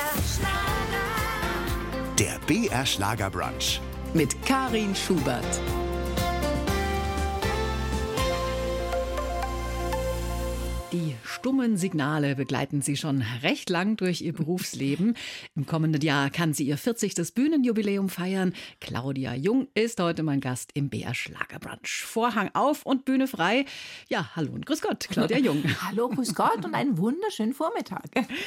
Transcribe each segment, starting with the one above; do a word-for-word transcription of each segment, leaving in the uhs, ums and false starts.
Schlager. Der B R Schlagerbrunch. Mit Karin Schubert. Die stummen Signale begleiten sie schon recht lang durch ihr Berufsleben. Im kommenden Jahr kann sie ihr vierzigstes Bühnenjubiläum feiern. Claudia Jung ist heute mein Gast im B R Schlagerbrunch. Vorhang auf und Bühne frei. Ja, hallo und grüß Gott, Claudia Jung. Hallo, grüß Gott und einen wunderschönen Vormittag.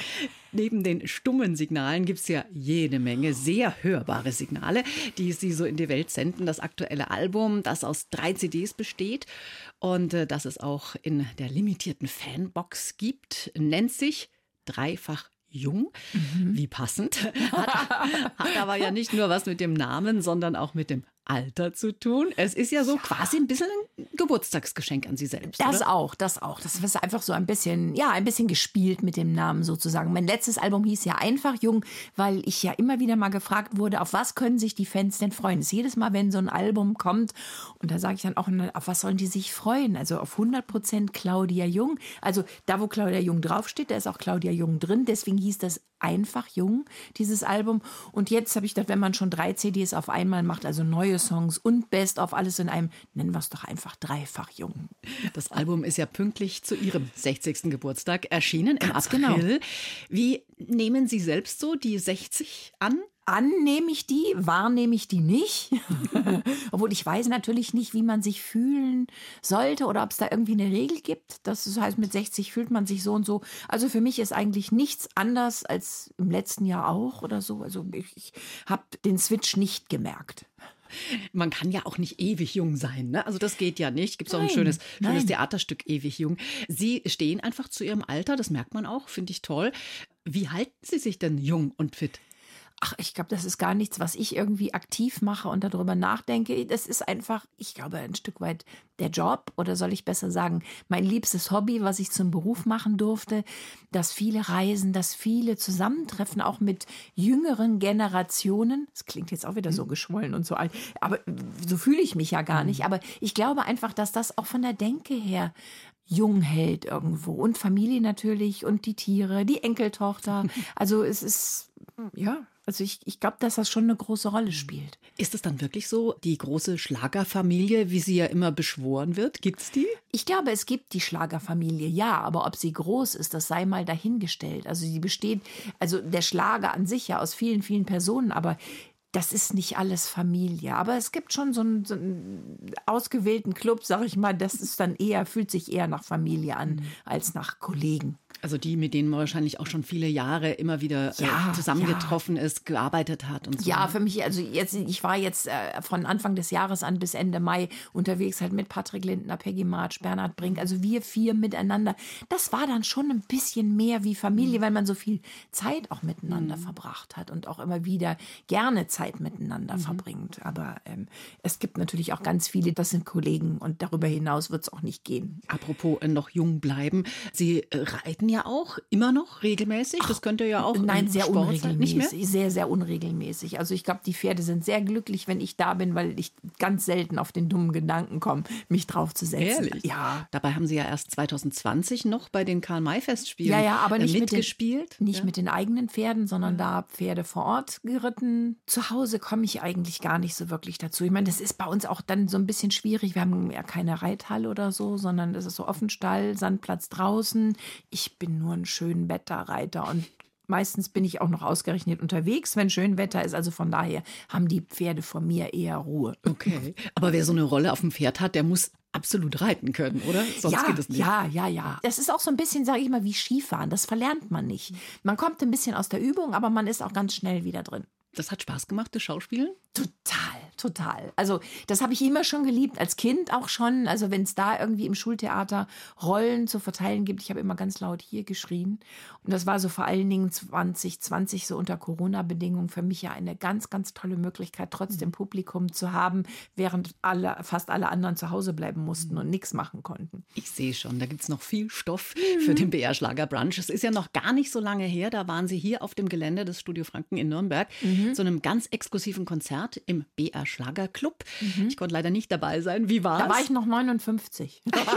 Neben den stummen Signalen gibt es ja jede Menge sehr hörbare Signale, die sie so in die Welt senden. Das aktuelle Album, das aus drei C Ds besteht und äh, das es auch in der limitierten Fanbox gibt, nennt sich Dreifach Jung. Mhm. Wie passend. Hat, hat aber ja nicht nur was mit dem Namen, sondern auch mit dem Alter zu tun. Es ist ja so ja. quasi ein bisschen ein Geburtstagsgeschenk an Sie selbst. Das oder? auch, das auch. Das ist einfach so ein bisschen, ja, ein bisschen gespielt mit dem Namen sozusagen. Mein letztes Album hieß ja Einfach Jung, weil ich ja immer wieder mal gefragt wurde, auf was können sich die Fans denn freuen? Das ist jedes Mal, wenn so ein Album kommt, und da sage ich dann auch, auf was sollen die sich freuen? Also auf hundert Prozent Claudia Jung. Also da, wo Claudia Jung draufsteht, da ist auch Claudia Jung drin. Deswegen hieß das Einfach Jung, dieses Album. Und jetzt habe ich gedacht, wenn man schon drei C Ds auf einmal macht, also neue Songs und Best-of, alles in einem, nennen wir es doch einfach Dreifach Jung. Das Album ist ja pünktlich zu Ihrem sechzigsten Geburtstag erschienen im Ganz April. Genau. Wie nehmen Sie selbst so die sechzig an? Annehme ich die, wahrnehme ich die nicht. Obwohl ich weiß natürlich nicht, wie man sich fühlen sollte oder ob es da irgendwie eine Regel gibt. Das heißt, mit sechzig fühlt man sich so und so. Also für mich ist eigentlich nichts anders als im letzten Jahr auch oder so. Also ich, ich habe den Switch nicht gemerkt. Man kann ja auch nicht ewig jung sein, ne? Also das geht ja nicht. Gibt es auch ein Nein, schönes, schönes nein. Theaterstück, Ewig Jung. Sie stehen einfach zu Ihrem Alter, das merkt man auch, finde ich toll. Wie halten Sie sich denn jung und fit? Ach, ich glaube, das ist gar nichts, was ich irgendwie aktiv mache und darüber nachdenke. Das ist einfach, ich glaube, ein Stück weit der Job, oder soll ich besser sagen, mein liebstes Hobby, was ich zum Beruf machen durfte, dass viele reisen, dass viele zusammentreffen, auch mit jüngeren Generationen. Das klingt jetzt auch wieder so geschwollen und so alt, aber so fühle ich mich ja gar nicht. Aber ich glaube einfach, dass das auch von der Denke her jung hält irgendwo. Und Familie natürlich und die Tiere, die Enkeltochter. Also es ist, ja, also ich, ich glaube, dass das schon eine große Rolle spielt. Ist es dann wirklich so, die große Schlagerfamilie, wie sie ja immer beschworen wird? Gibt's die? Ich glaube, es gibt die Schlagerfamilie, ja, aber ob sie groß ist, das sei mal dahingestellt. Also sie besteht, also der Schlager an sich ja aus vielen, vielen Personen, aber das ist nicht alles Familie. Aber es gibt schon so einen, so einen ausgewählten Club, sag ich mal, das ist dann eher, fühlt sich eher nach Familie an, mhm. als nach Kollegen. Also die, mit denen man wahrscheinlich auch schon viele Jahre immer wieder ja, äh, zusammengetroffen ja. ist, gearbeitet hat und so. Ja, für mich, also jetzt, ich war jetzt äh, von Anfang des Jahres an bis Ende Mai unterwegs halt mit Patrick Lindner, Peggy March, Bernhard Brink, also wir vier miteinander. Das war dann schon ein bisschen mehr wie Familie, mhm. weil man so viel Zeit auch miteinander mhm. verbracht hat und auch immer wieder gerne Zeit miteinander mhm. verbringt. Aber ähm, es gibt natürlich auch ganz viele, das sind Kollegen und darüber hinaus wird es auch nicht gehen. Apropos äh, noch jung bleiben, Sie äh, reiten ja auch immer noch regelmäßig. Das könnte ja auch Nein, sehr Sport unregelmäßig. sein. Nicht mehr? Sehr, sehr unregelmäßig. Also ich glaube, die Pferde sind sehr glücklich, wenn ich da bin, weil ich ganz selten auf den dummen Gedanken komme, mich draufzusetzen. Ehrlich? Ja. Dabei haben Sie ja erst zwanzig zwanzig noch bei den Karl-May-Festspielen ja, ja, aber nicht mitgespielt. Mit den, nicht ja. mit den eigenen Pferden, sondern da Pferde vor Ort geritten. Zu Hause komme ich eigentlich gar nicht so wirklich dazu. Ich meine, das ist bei uns auch dann so ein bisschen schwierig. Wir haben ja keine Reithalle oder so, sondern das ist so Offenstall, Sandplatz draußen. Ich bin nur ein Schönwetterreiter und meistens bin ich auch noch ausgerechnet unterwegs, wenn schön Wetter ist. Also von daher haben die Pferde von mir eher Ruhe. Okay, aber wer so eine Rolle auf dem Pferd hat, der muss absolut reiten können, oder? Sonst ja, geht es nicht. Ja, ja, ja. Das ist auch so ein bisschen, sage ich mal, wie Skifahren. Das verlernt man nicht. Man kommt ein bisschen aus der Übung, aber man ist auch ganz schnell wieder drin. Das hat Spaß gemacht, das Schauspielen? Total, total. Also das habe ich immer schon geliebt, als Kind auch schon. Also wenn es da irgendwie im Schultheater Rollen zu verteilen gibt, ich habe immer ganz laut hier geschrien. Und das war so vor allen Dingen zwanzig zwanzig, so unter Corona-Bedingungen, für mich ja eine ganz, ganz tolle Möglichkeit, trotzdem Publikum zu haben, während alle, fast alle anderen zu Hause bleiben mussten und nichts machen konnten. Ich sehe schon, da gibt es noch viel Stoff für den B R Schlagerbrunch. Es ist ja noch gar nicht so lange her, da waren Sie hier auf dem Gelände des Studio Franken in Nürnberg mhm. zu einem ganz exklusiven Konzert im B R Schlagerclub. Mhm. Ich konnte leider nicht dabei sein. Wie war's? Da war ich noch neunundfünfzig.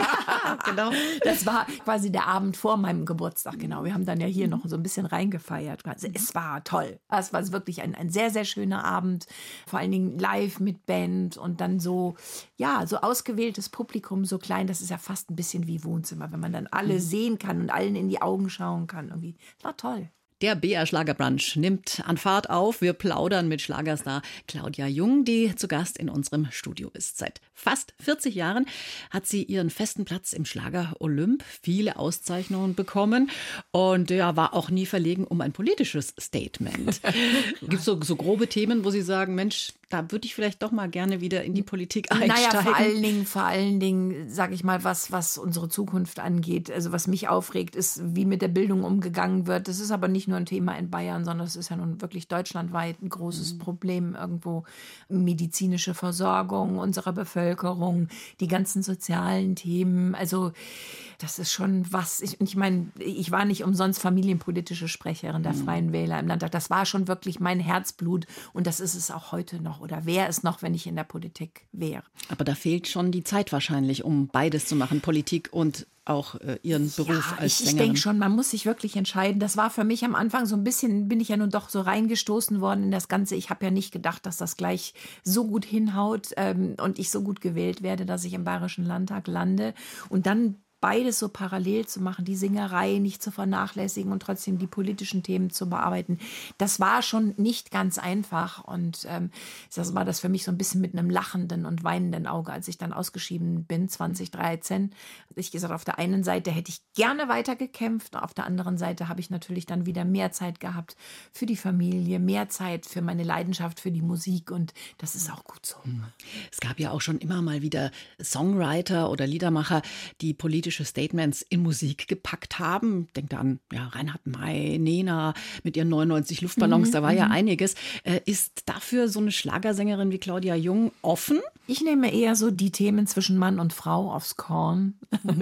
Genau. Das war quasi der Abend vor meinem Geburtstag. Genau. Wir haben dann ja hier noch so ein bisschen reingefeiert. Also es war toll. Es war wirklich ein, ein sehr, sehr schöner Abend. Vor allen Dingen live mit Band und dann so, ja, so ausgewähltes Publikum, so klein. Das ist ja fast ein bisschen wie Wohnzimmer, wenn man dann alle sehen kann und allen in die Augen schauen kann. Irgendwie. Das war toll. Der B R Schlagerbrunch nimmt an Fahrt auf. Wir plaudern mit Schlagerstar Claudia Jung, die zu Gast in unserem Studio ist. Seit fast vierzig Jahren hat sie ihren festen Platz im Schlager Olymp, viele Auszeichnungen bekommen und ja, war auch nie verlegen um ein politisches Statement. Gibt es so, so grobe Themen, wo Sie sagen, Mensch, da würde ich vielleicht doch mal gerne wieder in die Politik einsteigen? Naja, vor allen Dingen, vor allen Dingen, sage ich mal, was, was unsere Zukunft angeht. Also was mich aufregt, ist, wie mit der Bildung umgegangen wird. Das ist aber nicht nur ein Thema in Bayern, sondern es ist ja nun wirklich deutschlandweit ein großes mhm. Problem irgendwo. Medizinische Versorgung unserer Bevölkerung, die ganzen sozialen Themen. Also das ist schon was. Ich, ich meine, ich war nicht umsonst familienpolitische Sprecherin der mhm. Freien Wähler im Landtag. Das war schon wirklich mein Herzblut und das ist es auch heute noch oder wäre es noch, wenn ich in der Politik wäre. Aber da fehlt schon die Zeit wahrscheinlich, um beides zu machen, Politik und auch äh, Ihren Beruf ja, als ich, Sängerin. Ich denke schon, man muss sich wirklich entscheiden. Das war für mich am Anfang so ein bisschen, bin ich ja nun doch so reingestoßen worden in das Ganze. Ich habe ja nicht gedacht, dass das gleich so gut hinhaut ähm, und ich so gut gewählt werde, dass ich im Bayerischen Landtag lande. Und dann beides so parallel zu machen, die Singerei nicht zu vernachlässigen und trotzdem die politischen Themen zu bearbeiten, das war schon nicht ganz einfach. Und ähm, das war das für mich so ein bisschen mit einem lachenden und weinenden Auge, als ich dann ausgeschieden bin, zwanzig dreizehn. Ich gesagt, auf der einen Seite hätte ich gerne weitergekämpft, auf der anderen Seite habe ich natürlich dann wieder mehr Zeit gehabt für die Familie, mehr Zeit für meine Leidenschaft, für die Musik und das ist auch gut so. Es gab ja auch schon immer mal wieder Songwriter oder Liedermacher, die politische Statements in Musik gepackt haben. Denkt an ja, Reinhard May, Nena mit ihren neunundneunzig Luftballons, mhm, da war ja einiges. Äh, ist dafür so eine Schlagersängerin wie Claudia Jung offen? Ich nehme eher so die Themen zwischen Mann und Frau aufs Korn.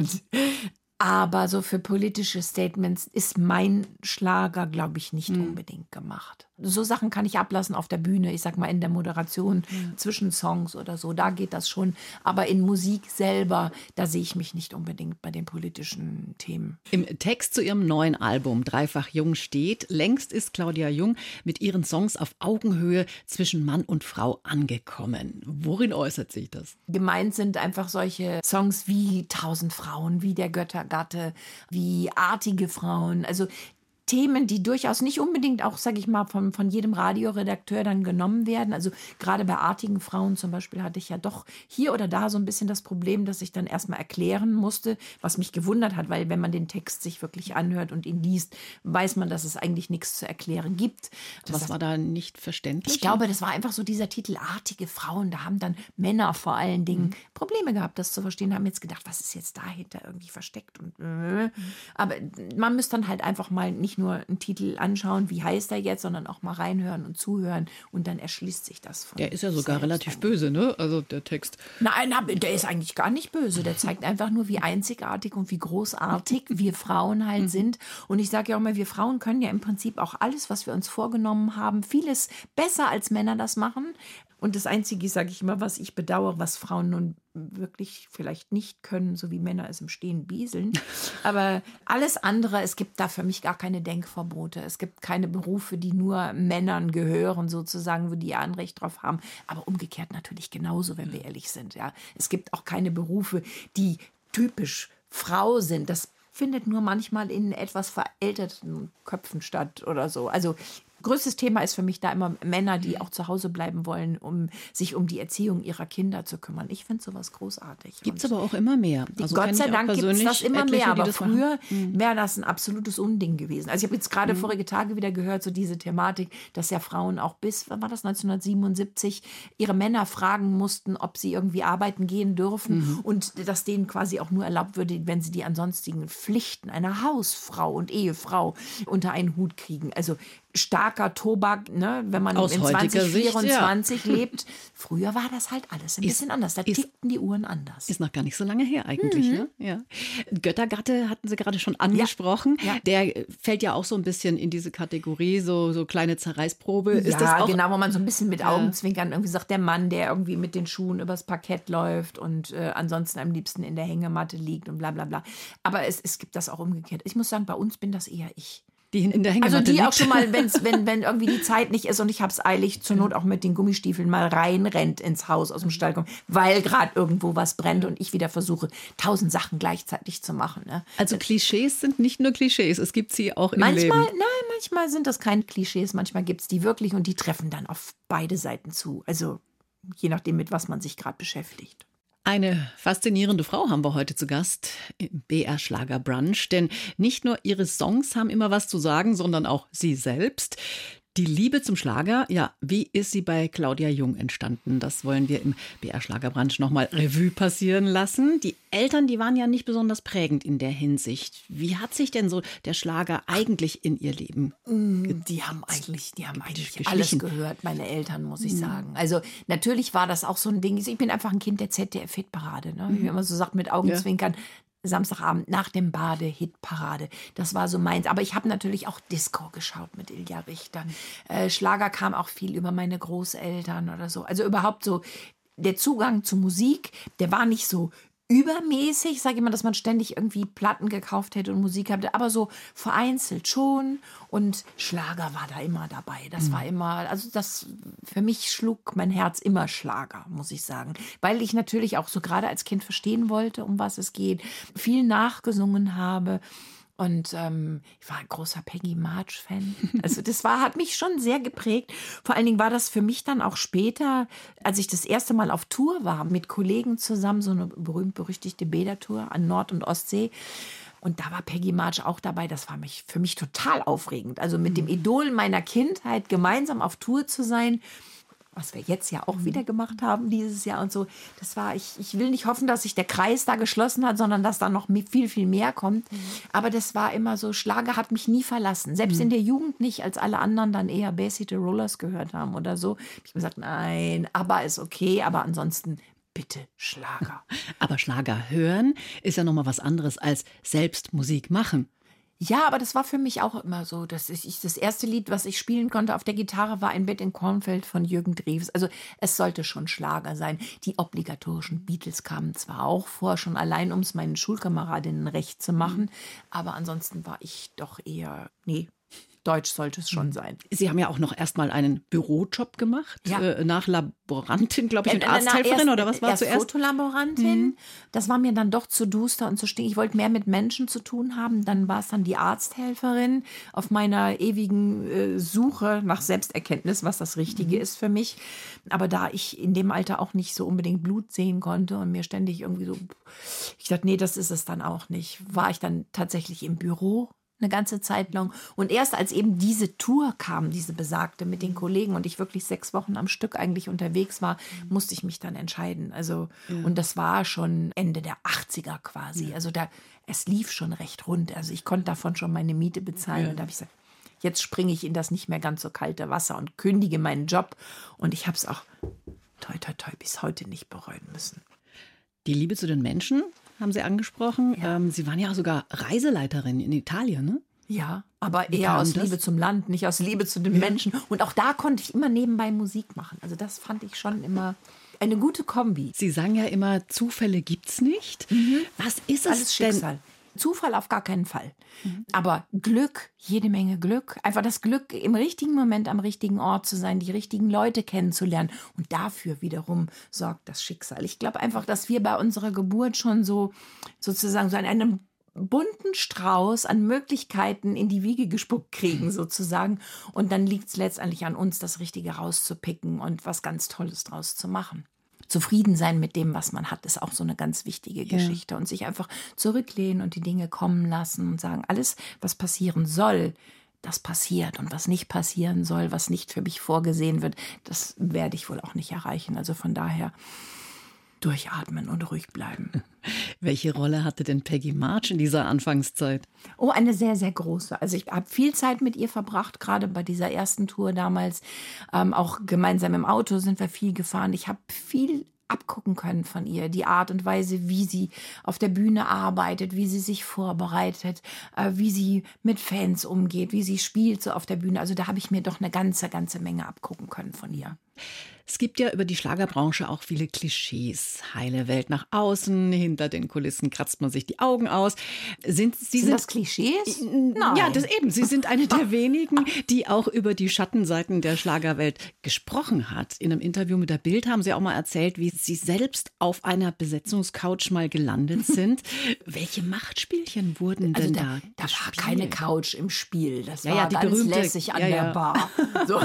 Aber so für politische Statements ist mein Schlager, glaube ich, nicht mhm. unbedingt gemacht. So Sachen kann ich ablassen auf der Bühne, ich sag mal in der Moderation, ja. zwischen Songs oder so, da geht das schon. Aber in Musik selber, da sehe ich mich nicht unbedingt bei den politischen Themen. Im Text zu ihrem neuen Album Dreifach Jung steht, längst ist Claudia Jung mit ihren Songs auf Augenhöhe zwischen Mann und Frau angekommen. Worin äußert sich das? Gemeint sind einfach solche Songs wie Tausend Frauen, wie Der Göttergatte, wie Artige Frauen, also Themen, die durchaus nicht unbedingt auch, sage ich mal, von, von jedem Radioredakteur dann genommen werden. Also gerade bei artigen Frauen zum Beispiel hatte ich ja doch hier oder da so ein bisschen das Problem, dass ich dann erstmal erklären musste, was mich gewundert hat, weil wenn man den Text sich wirklich anhört und ihn liest, weiß man, dass es eigentlich nichts zu erklären gibt. Das was war da nicht verständlich? Ich glaube, das war einfach so dieser Titel Artige Frauen. Da haben dann Männer vor allen Dingen mhm. Probleme gehabt, das zu verstehen, haben jetzt gedacht, was ist jetzt dahinter irgendwie versteckt? Und, äh. mhm. Aber man müsste dann halt einfach mal nicht nur einen Titel anschauen, wie heißt er jetzt, sondern auch mal reinhören und zuhören und dann erschließt sich das von Der ist ja sogar relativ böse, ne? Also der Text. Nein, der ist eigentlich gar nicht böse. Der zeigt einfach nur, wie einzigartig und wie großartig wir Frauen halt sind. Und ich sage ja auch mal, wir Frauen können ja im Prinzip auch alles, was wir uns vorgenommen haben, vieles besser als Männer das machen. Und das Einzige, sage ich immer, was ich bedauere, was Frauen nun wirklich vielleicht nicht können, so wie Männer es im Stehen bieseln. Aber alles andere, es gibt da für mich gar keine Denkverbote. Es gibt keine Berufe, die nur Männern gehören, sozusagen, wo die ein Recht drauf haben. Aber umgekehrt natürlich genauso, wenn wir ehrlich sind. Ja. Es gibt auch keine Berufe, die typisch Frau sind. Das findet nur manchmal in etwas verälterten Köpfen statt oder so. Also größtes Thema ist für mich da immer Männer, die auch zu Hause bleiben wollen, um sich um die Erziehung ihrer Kinder zu kümmern. Ich finde sowas großartig. Gibt es aber auch immer mehr. Also Gott sei Dank gibt es das immer mehr, aber früher wäre das ein absolutes Unding gewesen. Also ich habe jetzt gerade mhm. vorige Tage wieder gehört, so diese Thematik, dass ja Frauen auch bis, wann war das, neunzehnhundertsiebenundsiebzig, ihre Männer fragen mussten, ob sie irgendwie arbeiten gehen dürfen mhm. und dass denen quasi auch nur erlaubt würde, wenn sie die ansonsten Pflichten einer Hausfrau und Ehefrau unter einen Hut kriegen. Also stark Tabak, Tobak, ne, wenn man Aus in heutiger zwanzig vierundzwanzig Sicht, ja. lebt. Früher war das halt alles ein Ist- bisschen anders. Da ist- tickten die Uhren anders. Ist noch gar nicht so lange her eigentlich. Ne? Ja. Göttergatte hatten Sie gerade schon angesprochen. Ja. Der fällt ja auch so ein bisschen in diese Kategorie, so, so kleine Zerreißprobe. Ist ja, das auch genau, wo man so ein bisschen mit Ja. Augenzwinkern irgendwie sagt, der Mann, der irgendwie mit den Schuhen übers Parkett läuft und äh, ansonsten am liebsten in der Hängematte liegt und bla bla bla. Aber es, es gibt das auch umgekehrt. Ich muss sagen, bei uns bin das eher ich. die in der Hängematte Also die liegt? auch schon mal, wenn's, wenn, wenn irgendwie die Zeit nicht ist und ich hab's eilig, zur Not auch mit den Gummistiefeln mal reinrennt ins Haus aus dem Stall kommt, weil gerade irgendwo was brennt und ich wieder versuche, tausend Sachen gleichzeitig zu machen. Ne? Also Klischees sind nicht nur Klischees, es gibt sie auch im Manchmal, Leben. nein, manchmal sind das keine Klischees, manchmal gibt's die wirklich und die treffen dann auf beide Seiten zu. Also je nachdem, mit was man sich gerade beschäftigt. Eine faszinierende Frau haben wir heute zu Gast im B R Schlager Brunch, denn nicht nur ihre Songs haben immer was zu sagen, sondern auch sie selbst. Die Liebe zum Schlager, ja, wie ist sie bei Claudia Jung entstanden? Das wollen wir im B R Schlager Brunch nochmal Revue passieren lassen. Die Eltern, die waren ja nicht besonders prägend in der Hinsicht. Wie hat sich denn so der Schlager eigentlich in ihr Leben? Die haben eigentlich, die haben eigentlich alles geschlichen. gehört, meine Eltern, muss ich sagen. Also natürlich war das auch so ein Ding. Ich bin einfach ein Kind der Z D F-Hitparade. Ne? Wie man immer so sagt, mit Augenzwinkern. Samstagabend nach dem Bade, Hitparade. Das war so meins. Aber ich habe natürlich auch Disco geschaut mit Ilja Richter. Äh, Schlager kam auch viel über meine Großeltern oder so. Also überhaupt so der Zugang zu Musik, der war nicht so übermäßig, sage ich mal, dass man ständig irgendwie Platten gekauft hätte und Musik hatte, aber so vereinzelt schon und Schlager war da immer dabei. Das war immer, also das, für mich schlug mein Herz immer Schlager, muss ich sagen, weil ich natürlich auch so gerade als Kind verstehen wollte, um was es geht, viel nachgesungen habe. Und ähm, ich war ein großer Peggy March-Fan. Also das war, hat mich schon sehr geprägt. Vor allen Dingen war das für mich dann auch später, als ich das erste Mal auf Tour war, mit Kollegen zusammen, so eine berühmt-berüchtigte Bädertour an Nord- und Ostsee. Und da war Peggy March auch dabei. Das war mich, für mich total aufregend. Also mit dem Idol meiner Kindheit gemeinsam auf Tour zu sein, was wir jetzt ja auch wieder gemacht haben dieses Jahr und so. Das war, ich, ich will nicht hoffen, dass sich der Kreis da geschlossen hat, sondern dass da noch viel, viel mehr kommt. Mhm. Aber das war immer so, Schlager hat mich nie verlassen. Selbst mhm. in der Jugend nicht, als alle anderen dann eher Bay City Rollers gehört haben oder so. Ich habe gesagt, nein, aber ist okay, aber ansonsten bitte Schlager. Aber Schlager hören ist ja nochmal was anderes als selbst Musik machen. Ja, aber das war für mich auch immer so, dass ich das erste Lied, was ich spielen konnte auf der Gitarre, war Ein Bett in Kornfeld von Jürgen Drews. Also es sollte schon Schlager sein. Die obligatorischen Beatles kamen zwar auch vor, schon allein, um es meinen Schulkameradinnen recht zu machen, aber ansonsten war ich doch eher, nee, Deutsch sollte es schon sein. Sie haben ja auch noch erstmal einen Bürojob gemacht, ja. äh, nach Laborantin, glaube ich, und äh, Arzthelferin erst, oder was war erst zuerst? Fotolaborantin. Mhm. Das war mir dann doch zu duster und zu stinkig. Ich wollte mehr mit Menschen zu tun haben. Dann war es dann die Arzthelferin auf meiner ewigen äh, Suche nach Selbsterkenntnis, was das Richtige mhm. ist für mich. Aber da ich in dem Alter auch nicht so unbedingt Blut sehen konnte und mir ständig irgendwie so, ich dachte, nee, das ist es dann auch nicht, war ich dann tatsächlich im Büro eine ganze Zeit lang. Und erst als eben diese Tour kam, diese besagte mit den Kollegen und ich wirklich sechs Wochen am Stück eigentlich unterwegs war, musste ich mich dann entscheiden. Also, ja. Und das war schon Ende der achtziger quasi. Ja. Also da, es lief schon recht rund. Also ich konnte davon schon meine Miete bezahlen. Ja. Und da habe ich gesagt, jetzt springe ich in das nicht mehr ganz so kalte Wasser und kündige meinen Job. Und ich habe es auch toi, toi, toi bis heute nicht bereuen müssen. Die Liebe zu den Menschen haben Sie angesprochen. Ja. Ähm, Sie waren ja sogar Reiseleiterin in Italien, ne? Ja, aber eher aus das? Liebe zum Land, nicht aus Liebe zu den ja. Menschen. Und auch da konnte ich immer nebenbei Musik machen. Also das fand ich schon immer eine gute Kombi. Sie sagen ja immer, Zufälle gibt's nicht. Mhm. Was ist es Alles denn? Schicksal. Zufall auf gar keinen Fall. Mhm. Aber Glück, jede Menge Glück. Einfach das Glück, im richtigen Moment am richtigen Ort zu sein, die richtigen Leute kennenzulernen. Und dafür wiederum sorgt das Schicksal. Ich glaube einfach, dass wir bei unserer Geburt schon so sozusagen so an einem bunten Strauß an Möglichkeiten in die Wiege gespuckt kriegen sozusagen. Und dann liegt es letztendlich an uns, das Richtige rauszupicken und was ganz Tolles draus zu machen. Zufrieden sein mit dem, was man hat, ist auch so eine ganz wichtige Geschichte. Ja. Und sich einfach zurücklehnen und die Dinge kommen lassen und sagen, alles, was passieren soll, das passiert. Und was nicht passieren soll, was nicht für mich vorgesehen wird, das werde ich wohl auch nicht erreichen. Also von daher durchatmen und ruhig bleiben. Welche Rolle hatte denn Peggy March in dieser Anfangszeit? Oh, eine sehr, sehr große. Also ich habe viel Zeit mit ihr verbracht, gerade bei dieser ersten Tour damals. Ähm, auch gemeinsam im Auto sind wir viel gefahren. Ich habe viel abgucken können von ihr. Die Art und Weise, wie sie auf der Bühne arbeitet, wie sie sich vorbereitet, äh, wie sie mit Fans umgeht, wie sie spielt so auf der Bühne. Also da habe ich mir doch eine ganze, ganze Menge abgucken können von ihr. Es gibt ja über die Schlagerbranche auch viele Klischees. Heile Welt nach außen, hinter den Kulissen kratzt man sich die Augen aus. Sind, Sie sind, sind das Klischees? Nein. Ja, das eben. Sie sind eine der wenigen, die auch über die Schattenseiten der Schlagerwelt gesprochen hat. In einem Interview mit der Bild haben Sie auch mal erzählt, wie Sie selbst auf einer Besetzungscouch mal gelandet sind. Welche Machtspielchen wurden denn also da? da Da war gespielt? keine Couch im Spiel. Das Ja, war ja, die ganz berühmte- lässig an ja, der ja. Bar. So.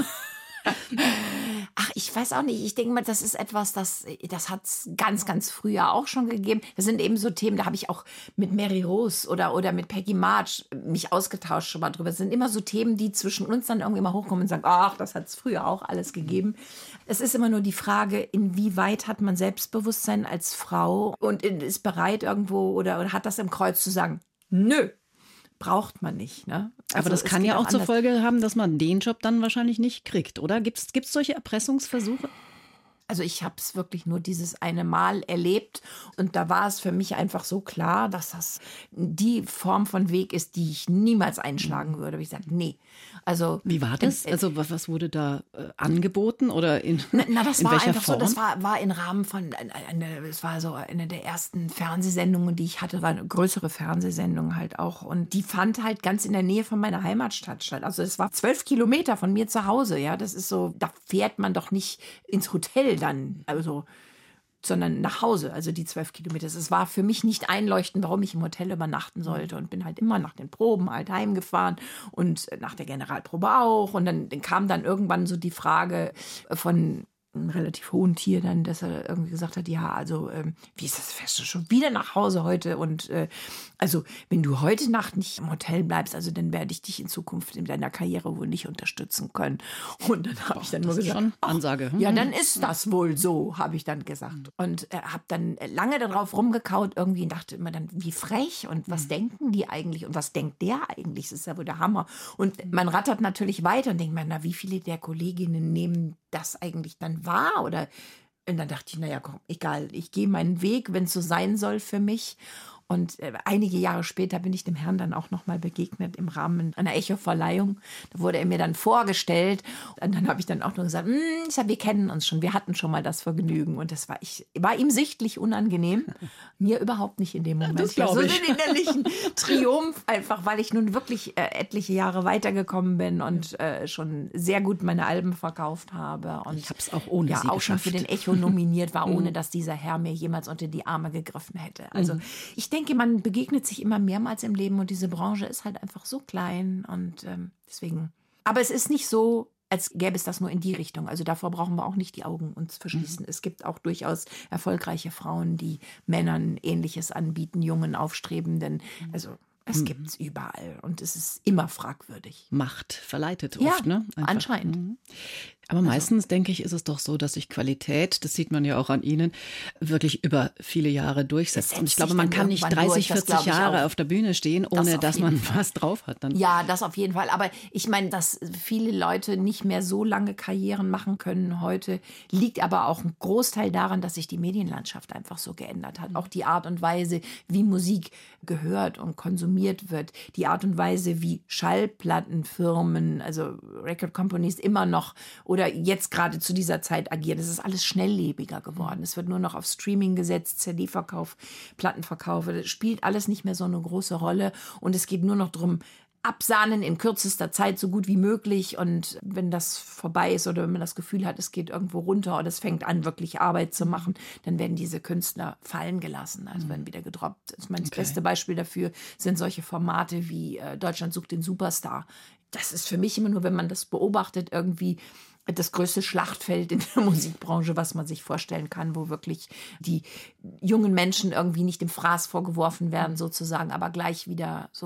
Ach, ich weiß auch nicht. Ich denke mal, das ist etwas, das, das hat es ganz, ganz früher auch schon gegeben. Das sind eben so Themen, da habe ich auch mit Mary Rose oder, oder mit Peggy March mich ausgetauscht schon mal drüber. Das sind immer so Themen, die zwischen uns dann irgendwie mal hochkommen und sagen, ach, das hat es früher auch alles gegeben. Es ist immer nur die Frage, inwieweit hat man Selbstbewusstsein als Frau und ist bereit irgendwo oder, oder hat das im Kreuz zu sagen, nö. Braucht man nicht. Ne? Also Aber das es kann geht ja auch zur anders. Folge haben, dass man den Job dann wahrscheinlich nicht kriegt, oder? Gibt es solche Erpressungsversuche? Also ich habe es wirklich nur dieses eine Mal erlebt und da war es für mich einfach so klar, dass das die Form von Weg ist, die ich niemals einschlagen würde. Aber ich sage, nee. Also Wie war das? In, Also was, was wurde da äh, angeboten oder in, na, na, das in war welcher einfach Form? so, das war, war im Rahmen von, eine, es war so eine der ersten Fernsehsendungen, die ich hatte, war eine größere Fernsehsendung halt auch und die fand halt ganz in der Nähe von meiner Heimatstadt statt. Also es war zwölf Kilometer von mir zu Hause, ja, das ist so, da fährt man doch nicht ins Hotel dann, also sondern nach Hause, also die zwölf Kilometer. Es war für mich nicht einleuchtend, warum ich im Hotel übernachten sollte und bin halt immer nach den Proben halt heimgefahren und nach der Generalprobe auch. Und dann, dann kam dann irgendwann so die Frage von einem relativ hohen Tier dann, dass er irgendwie gesagt hat, ja, also ähm, wie ist das, fährst du schon wieder nach Hause heute und äh, also wenn du heute Nacht nicht im Hotel bleibst, also dann werde ich dich in Zukunft in deiner Karriere wohl nicht unterstützen können. Und dann habe ich dann nur das ist gesagt, schon ach, Ansage. Hm? ja, dann ist das wohl so, habe ich dann gesagt. Und äh, habe dann lange darauf rumgekaut irgendwie und dachte immer dann, wie frech und was denken die eigentlich und was denkt der eigentlich? Das ist ja wohl der Hammer. Und man rattert natürlich weiter und denkt man, na, wie viele der Kolleginnen nehmen das eigentlich dann wahr? Oder und dann dachte ich, naja, komm, egal, ich gehe meinen Weg, wenn es so sein soll für mich. Und äh, einige Jahre später bin ich dem Herrn dann auch noch mal begegnet im Rahmen einer Echo-Verleihung. Da wurde er mir dann vorgestellt. Und dann habe ich dann auch nur gesagt, ich sag, wir kennen uns schon, wir hatten schon mal das Vergnügen. Und das war, ich, war ihm sichtlich unangenehm. Mir überhaupt nicht in dem Moment. Das glaube ich. So den innerlichen Triumph, einfach weil ich nun wirklich äh, etliche Jahre weitergekommen bin und äh, schon sehr gut meine Alben verkauft habe. Und Ich habe es auch ohne ja, Sie auch schon geschafft. für den Echo nominiert war, ohne dass dieser Herr mir jemals unter die Arme gegriffen hätte. Also ich denke, man begegnet sich immer mehrmals im Leben und diese Branche ist halt einfach so klein und ähm, deswegen. Aber es ist nicht so, als gäbe es das nur in die Richtung. Also davor brauchen wir auch nicht die Augen uns verschließen. Es gibt auch durchaus erfolgreiche Frauen, die Männern Ähnliches anbieten, jungen, aufstrebenden. Also es gibt es überall und es ist immer fragwürdig. Macht verleitet Ja, oft, ne? Einfach. anscheinend. Mhm. Aber meistens, denke ich, ist es doch so, dass sich Qualität, das sieht man ja auch an Ihnen, wirklich über viele Jahre durchsetzt. Das Und ich setzt glaube, sich man dann kann nicht irgendwann dreißig, durch, das vierzig glaube ich Jahre auch. auf der Bühne stehen, Das ohne auf dass jeden man Fall. was drauf hat. Dann. Ja, das auf jeden Fall. Aber ich meine, dass viele Leute nicht mehr so lange Karrieren machen können heute, liegt aber auch ein Großteil daran, dass sich die Medienlandschaft einfach so geändert hat. Auch die Art und Weise, wie Musik gehört und konsumiert wird. Die Art und Weise, wie Schallplattenfirmen, also Record Companies immer noch oder jetzt gerade zu dieser Zeit agieren. Es ist alles schnelllebiger geworden. Es wird nur noch auf Streaming gesetzt, C D-Verkauf, Plattenverkauf. Das spielt alles nicht mehr so eine große Rolle. Und es geht nur noch darum, absahnen in kürzester Zeit so gut wie möglich. Und wenn das vorbei ist oder wenn man das Gefühl hat, es geht irgendwo runter oder es fängt an, wirklich Arbeit zu machen, dann werden diese Künstler fallen gelassen, also werden wieder gedroppt. Ich meine, das Okay. beste Beispiel dafür sind solche Formate wie äh, Deutschland sucht den Superstar. Das ist für mich immer nur, wenn man das beobachtet, irgendwie das größte Schlachtfeld in der Musikbranche, was man sich vorstellen kann, wo wirklich die jungen Menschen irgendwie nicht dem Fraß vorgeworfen werden sozusagen, aber gleich wieder so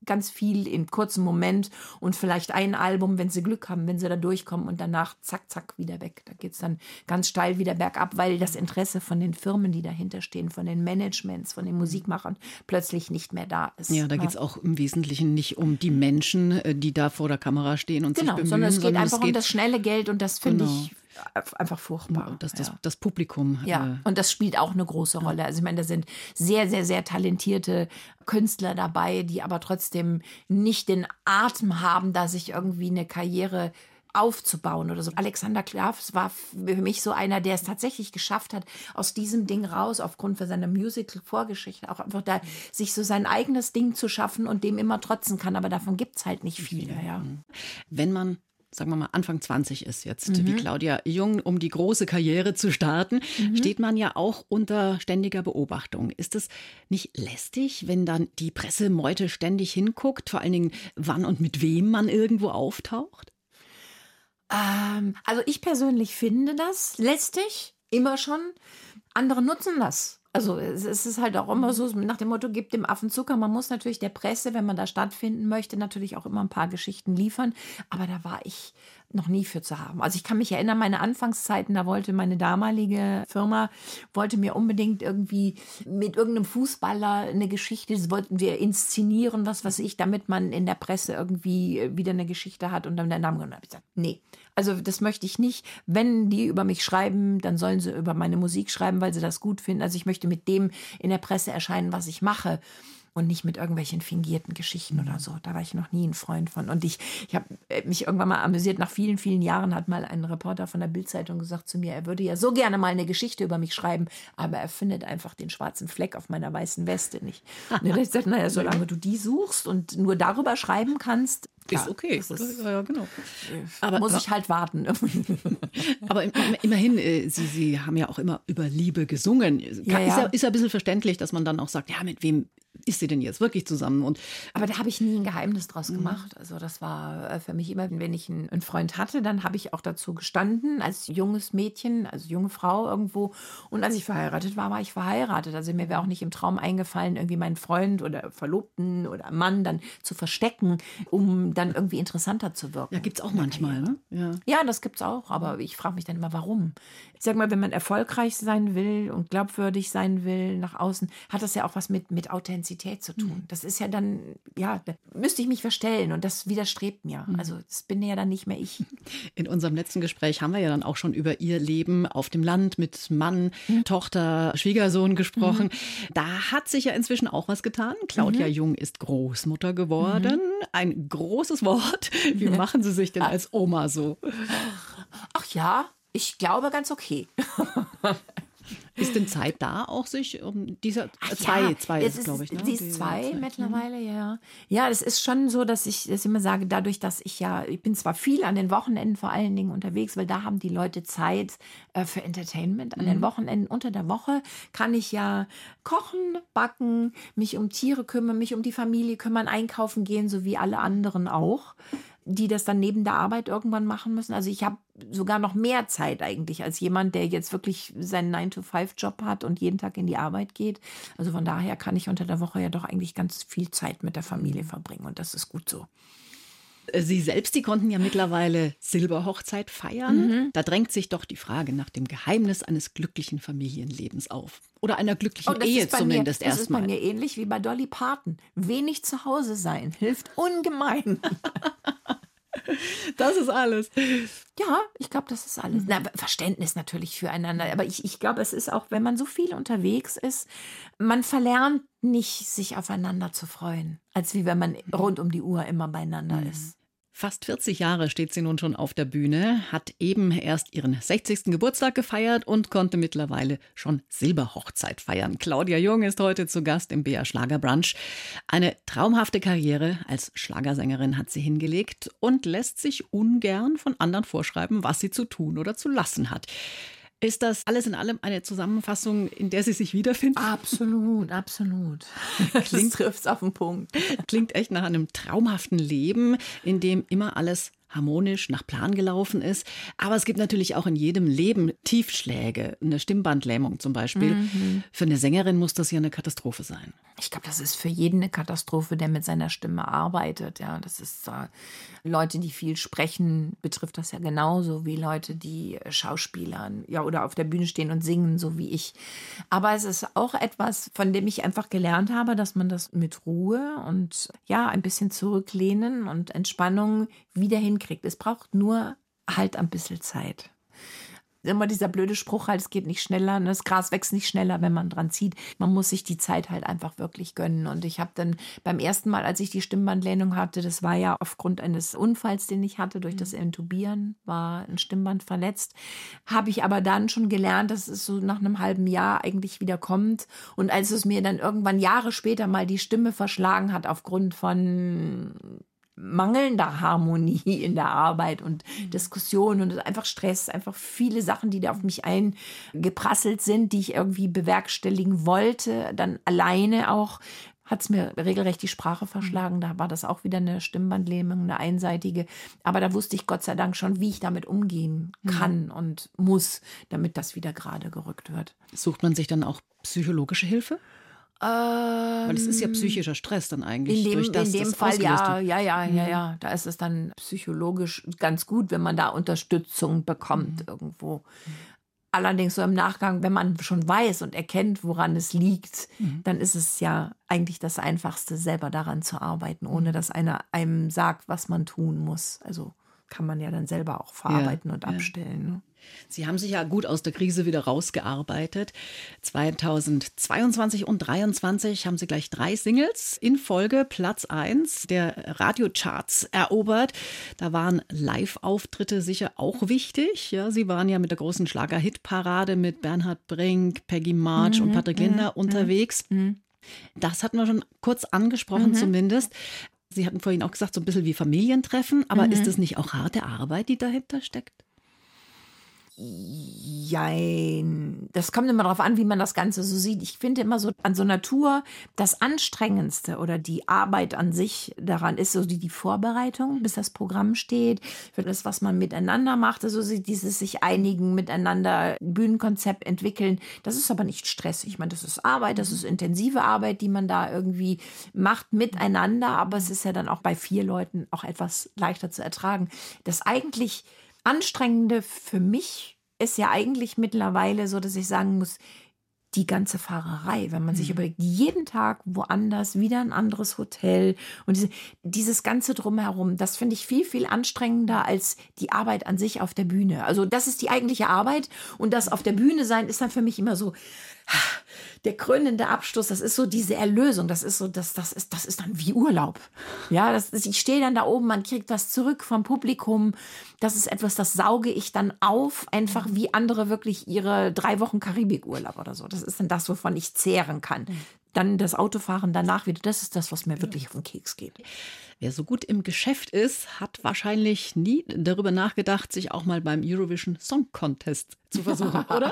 ganz viel in kurzem Moment und vielleicht ein Album, wenn sie Glück haben, wenn sie da durchkommen und danach zack, zack, wieder weg. Da geht es dann ganz steil wieder bergab, weil das Interesse von den Firmen, die dahinter stehen, von den Managements, von den Musikmachern plötzlich nicht mehr da ist. Ja, da geht es auch im Wesentlichen nicht um die Menschen, die da vor der Kamera stehen und genau, sich bemühen. Sondern es geht sondern einfach es geht um das schnelle Geld und das finde genau. ich einfach furchtbar. Das, das, ja. das Publikum. Ja, äh, und das spielt auch eine große Rolle. Also ich meine, da sind sehr, sehr, sehr talentierte Künstler dabei, die aber trotzdem nicht den Atem haben, da sich irgendwie eine Karriere aufzubauen oder so. Alexander Klavs war für mich so einer, der es tatsächlich geschafft hat, aus diesem Ding raus, aufgrund von seiner Musical-Vorgeschichte, auch einfach da sich so sein eigenes Ding zu schaffen und dem immer trotzen kann. Aber davon gibt es halt nicht viele. Ja. Wenn man sagen wir mal, Anfang zwanzig ist jetzt, mhm. wie Claudia Jung, um die große Karriere zu starten, mhm. steht man ja auch unter ständiger Beobachtung. Ist es nicht lästig, wenn dann die Pressemeute ständig hinguckt, vor allen Dingen wann und mit wem man irgendwo auftaucht? Ähm, also ich persönlich finde das lästig, immer schon. Andere nutzen das. Also es ist halt auch immer so, nach dem Motto, gib dem Affen Zucker. Man muss natürlich der Presse, wenn man da stattfinden möchte, natürlich auch immer ein paar Geschichten liefern. Aber da war ich noch nie für zu haben. Also ich kann mich erinnern, meine Anfangszeiten, da wollte meine damalige Firma, wollte mir unbedingt irgendwie mit irgendeinem Fußballer eine Geschichte, das wollten wir inszenieren, was weiß ich, damit man in der Presse irgendwie wieder eine Geschichte hat und dann der Name. Und dann habe ich gesagt, nee, also das möchte ich nicht. Wenn die über mich schreiben, dann sollen sie über meine Musik schreiben, weil sie das gut finden. Also ich möchte mit dem in der Presse erscheinen, was ich mache. Und nicht mit irgendwelchen fingierten Geschichten oder so. Da war ich noch nie ein Freund von. Und ich, ich habe mich irgendwann mal amüsiert. Nach vielen, vielen Jahren hat mal ein Reporter von der Bild-Zeitung gesagt zu mir, er würde ja so gerne mal eine Geschichte über mich schreiben, aber er findet einfach den schwarzen Fleck auf meiner weißen Weste nicht. Und dann habe ich gesagt, naja, solange du die suchst und nur darüber schreiben kannst, klar, ist okay. Das ist, ja, genau. Aber, muss ich halt warten. Aber immerhin, Sie, Sie haben ja auch immer über Liebe gesungen. Ja, ist, ja. Ja, ist ja ein bisschen verständlich, dass man dann auch sagt, ja, mit wem ist sie denn jetzt wirklich zusammen? Und aber da habe ich nie ein Geheimnis draus gemacht. Also das war für mich immer, wenn ich einen Freund hatte, dann habe ich auch dazu gestanden, als junges Mädchen, also junge Frau irgendwo. Und als ich verheiratet war, war ich verheiratet. Also mir wäre auch nicht im Traum eingefallen, irgendwie meinen Freund oder Verlobten oder Mann dann zu verstecken, um dann irgendwie interessanter zu wirken. Ja, gibt es auch manchmal, ne? Ja, ja, das gibt es auch. Aber ich frage mich dann immer, warum? Ich sag mal, wenn man erfolgreich sein will und glaubwürdig sein will nach außen, hat das ja auch was mit, mit Authentizität zu tun. Das ist ja dann, ja, da müsste ich mich verstellen und das widerstrebt mir. Also das bin ja dann nicht mehr ich. In unserem letzten Gespräch haben wir ja dann auch schon über ihr Leben auf dem Land mit Mann, mhm. Tochter, Schwiegersohn gesprochen. Mhm. Da hat sich ja inzwischen auch was getan. Claudia mhm. Jung ist Großmutter geworden. Mhm. Ein großes Wort. Wie machen Sie sich denn als Oma so? Ach ja, ich glaube ganz okay. Ist denn Zeit da auch sich um dieser Ach zwei, ja, zwei ist, glaube ich. Ne? Sie ist zwei mittlerweile, ja. Ja, das ist schon so, dass ich das immer sage, dadurch, dass ich ja, ich bin zwar viel an den Wochenenden vor allen Dingen unterwegs, weil da haben die Leute Zeit äh, für Entertainment. An mhm. den Wochenenden unter der Woche kann ich ja kochen, backen, mich um Tiere kümmern, mich um die Familie kümmern, einkaufen gehen, so wie alle anderen auch, die das dann neben der Arbeit irgendwann machen müssen. Also ich habe sogar noch mehr Zeit eigentlich als jemand, der jetzt wirklich seinen nine to five Job hat und jeden Tag in die Arbeit geht. Also von daher kann ich unter der Woche ja doch eigentlich ganz viel Zeit mit der Familie verbringen und das ist gut so. Sie selbst, die konnten ja mittlerweile Silberhochzeit feiern. Mhm. Da drängt sich doch die Frage nach dem Geheimnis eines glücklichen Familienlebens auf. Oder einer glücklichen oh, Ehe zumindest erstmal. Das ist bei mal. mir ähnlich wie bei Dolly Parton. Wenig zu Hause sein hilft ungemein. Das ist alles. Ja, ich glaube, das ist alles. Na, Verständnis natürlich füreinander. Aber ich, ich glaube, es ist auch, wenn man so viel unterwegs ist, man verlernt nicht, sich aufeinander zu freuen, als wie wenn man rund um die Uhr immer beieinander mhm. ist. Fast vierzig Jahre steht sie nun schon auf der Bühne, hat eben erst ihren sechzigsten Geburtstag gefeiert und konnte mittlerweile schon Silberhochzeit feiern. Claudia Jung ist heute zu Gast im B R Schlagerbrunch. Eine traumhafte Karriere als Schlagersängerin hat sie hingelegt und lässt sich ungern von anderen vorschreiben, was sie zu tun oder zu lassen hat. Ist das alles in allem eine Zusammenfassung, in der Sie sich wiederfinden? Absolut, absolut. Klingt, trifft's auf den Punkt. Klingt echt nach einem traumhaften Leben, in dem immer alles harmonisch nach Plan gelaufen ist. Aber es gibt natürlich auch in jedem Leben Tiefschläge, eine Stimmbandlähmung zum Beispiel. Mhm. Für eine Sängerin muss das ja eine Katastrophe sein. Ich glaube, das ist für jeden eine Katastrophe, der mit seiner Stimme arbeitet. Ja, das ist äh, Leute, die viel sprechen, betrifft das ja genauso wie Leute, die Schauspielern, ja, oder auf der Bühne stehen und singen, so wie ich. Aber es ist auch etwas, von dem ich einfach gelernt habe, dass man das mit Ruhe und ja, ein bisschen zurücklehnen und Entspannung wieder hinkriegt. Es braucht nur halt ein bisschen Zeit. Immer dieser blöde Spruch halt, es geht nicht schneller, das Gras wächst nicht schneller, wenn man dran zieht. Man muss sich die Zeit halt einfach wirklich gönnen. Und ich habe dann beim ersten Mal, als ich die Stimmbandlähmung hatte, das war ja aufgrund eines Unfalls, den ich hatte, durch das Intubieren, war ein Stimmband verletzt, habe ich aber dann schon gelernt, dass es so nach einem halben Jahr eigentlich wieder kommt. Und als es mir dann irgendwann Jahre später mal die Stimme verschlagen hat, aufgrund von mangelnder Harmonie in der Arbeit und mhm. Diskussion und einfach Stress, einfach viele Sachen, die da auf mich eingeprasselt sind, die ich irgendwie bewerkstelligen wollte, dann alleine auch, hat es mir regelrecht die Sprache verschlagen. Da war das auch wieder eine Stimmbandlähmung, eine einseitige. Aber da wusste ich Gott sei Dank schon, wie ich damit umgehen kann mhm. und muss, damit das wieder gerade gerückt wird. Sucht man sich dann auch psychologische Hilfe? Weil es ist ja psychischer Stress dann eigentlich. In dem, durch das, in dem das Fall ja, ja, ja, mhm. ja, ja. Da ist es dann psychologisch ganz gut, wenn man da Unterstützung bekommt mhm. irgendwo. Mhm. Allerdings so im Nachgang, wenn man schon weiß und erkennt, woran es liegt, mhm. dann ist es ja eigentlich das Einfachste, selber daran zu arbeiten, ohne dass einer einem sagt, was man tun muss. Also kann man ja dann selber auch verarbeiten ja, und abstellen. Ja. Ne? Sie haben sich ja gut aus der Krise wieder rausgearbeitet. zweitausendzweiundzwanzig und zweitausenddreiundzwanzig haben Sie gleich drei Singles in Folge Platz eins der Radiocharts erobert. Da waren Live-Auftritte sicher auch wichtig. Ja, Sie waren ja mit der großen Schlager-Hit-Parade mit Bernhard Brink, Peggy March mhm, und Patrick Linder mhm, unterwegs. Mhm. Das hatten wir schon kurz angesprochen mhm. zumindest. Sie hatten vorhin auch gesagt, so ein bisschen wie Familientreffen. Aber mhm. ist das nicht auch harte Arbeit, die dahinter steckt? Jein. Das kommt immer darauf an, wie man das Ganze so sieht. Ich finde immer so an so einer Tour, das Anstrengendste oder die Arbeit an sich daran ist so die, die Vorbereitung, bis das Programm steht, für das, was man miteinander macht. Also dieses sich einigen, miteinander Bühnenkonzept entwickeln. Das ist aber nicht stressig. Ich meine, das ist Arbeit, das ist intensive Arbeit, die man da irgendwie macht miteinander. Aber es ist ja dann auch bei vier Leuten auch etwas leichter zu ertragen. Das eigentlich Anstrengende für mich ist ja eigentlich mittlerweile so, dass ich sagen muss, die ganze Fahrerei, wenn man sich mhm. überlegt, jeden Tag woanders, wieder ein anderes Hotel und diese, dieses ganze Drumherum, das finde ich viel, viel anstrengender als die Arbeit an sich auf der Bühne. Also das ist die eigentliche Arbeit und das auf der Bühne sein ist dann für mich immer so der krönende Abschluss, das ist so diese Erlösung, das ist so, das, das ist, das ist dann wie Urlaub. Ja, das ist, ich stehe dann da oben, man kriegt was zurück vom Publikum. Das ist etwas, das sauge ich dann auf, einfach wie andere wirklich ihre drei Wochen Karibikurlaub oder so. Das ist dann das, wovon ich zehren kann. Dann das Autofahren danach wieder, das ist das, was mir wirklich auf den Keks geht. Wer so gut im Geschäft ist, hat wahrscheinlich nie darüber nachgedacht, sich auch mal beim Eurovision Song Contest zu versuchen, oder?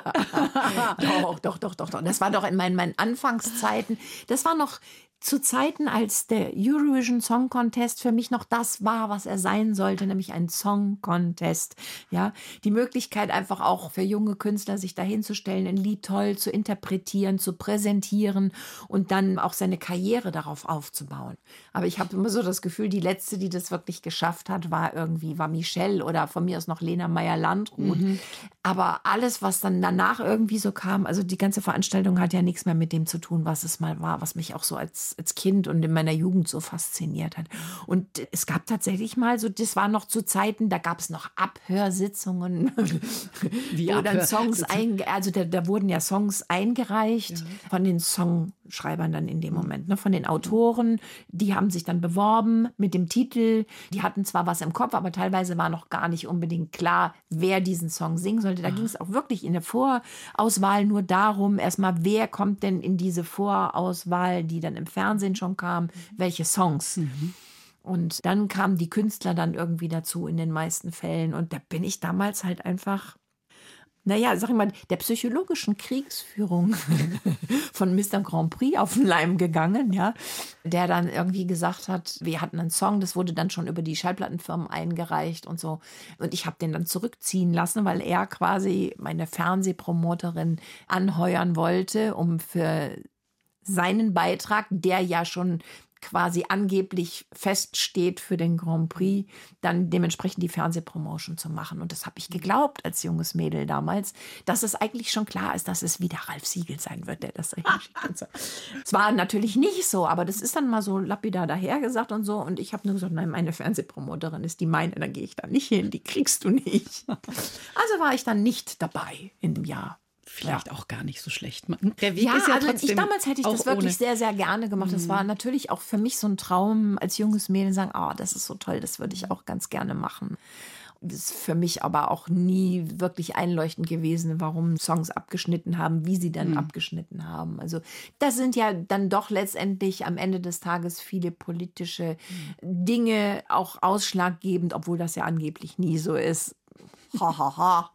doch, doch, doch, doch, doch. Das war doch in meinen, meinen Anfangszeiten. Das war noch zu Zeiten, als der Eurovision Song Contest für mich noch das war, was er sein sollte, nämlich ein Song Contest. Ja, die Möglichkeit einfach auch für junge Künstler, sich dahinzustellen, ein Lied toll zu interpretieren, zu präsentieren und dann auch seine Karriere darauf aufzubauen. Aber ich habe immer so das Gefühl, die letzte, die das wirklich geschafft hat, war irgendwie, war Michelle oder von mir aus noch Lena Meyer-Landrut. Mhm. Aber alles, was dann danach irgendwie so kam, also die ganze Veranstaltung hat ja nichts mehr mit dem zu tun, was es mal war, was mich auch so als, als Kind und in meiner Jugend so fasziniert hat. Und es gab tatsächlich mal so, das war noch zu Zeiten, da gab es noch Abhörsitzungen, Wie wo dann Abhör- Songs, einge- also da, da wurden ja Songs eingereicht ja. von den Songschreibern dann in dem Moment, ne, von den Autoren, die haben sich dann beworben mit dem Titel, die hatten zwar was im Kopf, aber teilweise war noch gar nicht unbedingt klar, wer diesen Song singen sollte. Da ging es auch wirklich in der Vorauswahl nur darum, erstmal, wer kommt denn in diese Vorauswahl, die dann im Fernsehen schon kam, welche Songs. Mhm. Und dann kamen die Künstler dann irgendwie dazu in den meisten Fällen. Und da bin ich damals halt einfach naja, sag ich mal, der psychologischen Kriegsführung von Mister Grand Prix auf den Leim gegangen, ja, der dann irgendwie gesagt hat, wir hatten einen Song, das wurde dann schon über die Schallplattenfirmen eingereicht und so. Und ich habe den dann zurückziehen lassen, weil er quasi meine Fernsehpromoterin anheuern wollte, um für seinen Beitrag, der ja schon quasi angeblich feststeht für den Grand Prix, dann dementsprechend die Fernsehpromotion zu machen. Und das habe ich geglaubt als junges Mädel damals, dass es eigentlich schon klar ist, dass es wieder Ralf Siegel sein wird, der das einschickt. Es war natürlich nicht so, aber das ist dann mal so lapidar dahergesagt und so. Und ich habe nur gesagt, nein, meine Fernsehpromoterin ist die meine, dann gehe ich da nicht hin, die kriegst du nicht. Also war ich dann nicht dabei in dem Jahr. Vielleicht ja. auch gar nicht so schlecht. Der Weg ja, ist ja also trotzdem ich, damals hätte ich das wirklich ohne. sehr, sehr gerne gemacht. Das Mhm. war natürlich auch für mich so ein Traum, als junges Mädel sagen, oh, das ist so toll, das würde ich auch ganz gerne machen. Das ist für mich aber auch nie wirklich einleuchtend gewesen, warum Songs abgeschnitten haben, wie sie dann mhm. abgeschnitten haben. Also das sind ja dann doch letztendlich am Ende des Tages viele politische mhm. Dinge auch ausschlaggebend, obwohl das ja angeblich nie so ist. Ha, ha, ha.